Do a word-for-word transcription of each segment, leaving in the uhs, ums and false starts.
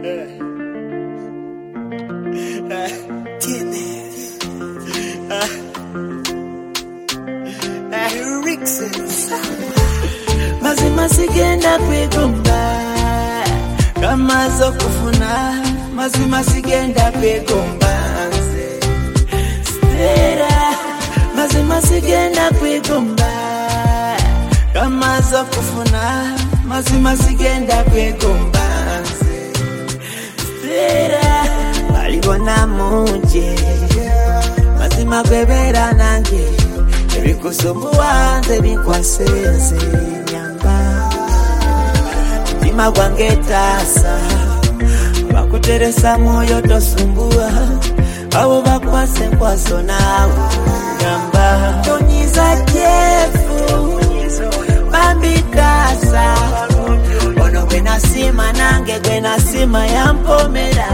Tienes Rickson mazima sigenda kwegomba kama zo kufuna mazima sigenda kwegomba Stera mazima sigenda kwegomba kama zo kufuna mazima sigenda kwegomba Stera alibona muje mazima kwebera nange ebikusumbua nze bikwasenze nyamba tima gwange tasa bakuteresa moyo tosumbua abo bakwase kwaso nawe nyamba tonyiza jefu bambi tasa ono gwenasima nange gwenasima yampomera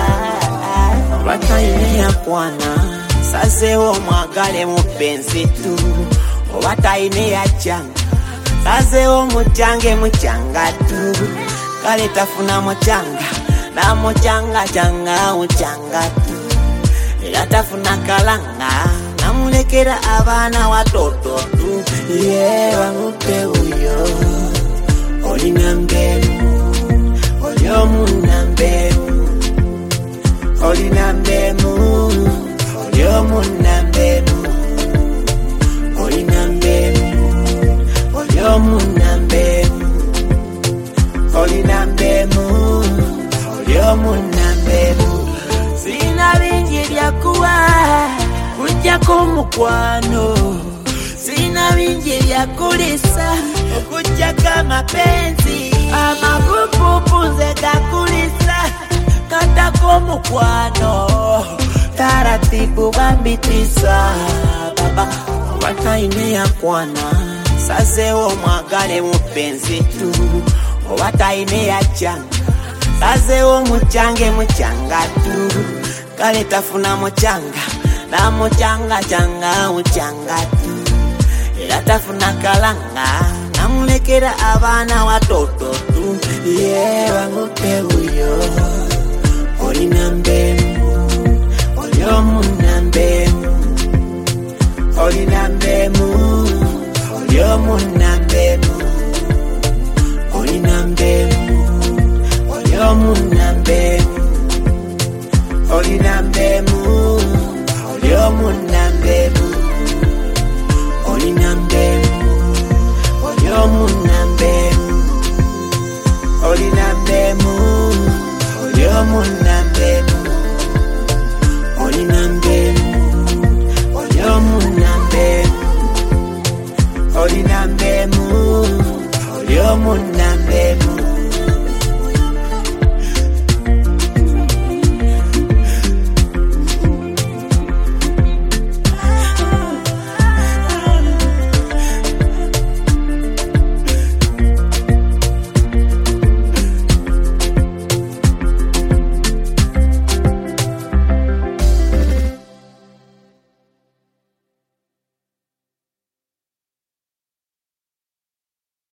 wataine ya kwana Sazeo mwagale mupenzi tu Wataine ya changa Sazeo muchange muchanga tu Kale tafuna muchanga Na muchanga changa muchanga tu Ila tafuna kalanga Na mulekera abana watoto tu Ye wangupe uyo Olina mbemu Olio muna mbemu Olina mbemu Olio muna mbemu Olina mbemu Olio muna mbemu Olina mbemu Olio muna mbemu Sina bingi vya kuwa Kuja kumukwano Sina bingi vya kulisa Kuja kama penzi Ama kupupunze kakulisa Kata kumukwano Taratibu bambitisa baba Wataine ya kwana Sazeo mwagale mupenzi tu Wataine ya changa Sazeo muchange muchanga tu Kale tafuna muchanga Na muchanga changa muchanga tu Ila tafuna kalanga Na mulekera abana watoto tu Ye wangupe uyo Olina mbemu Olio muna mbemu Olina mbemu Olio muna mbemu Olina mbemu Olio muna mbemu Olina mbemu Olio muna mbemu Olina mbemu Olio muna mbemu Olina mbemu Olio muna mbemu Olina mbemu Olio muna mbemu Olina mbemu Olio muna mbemu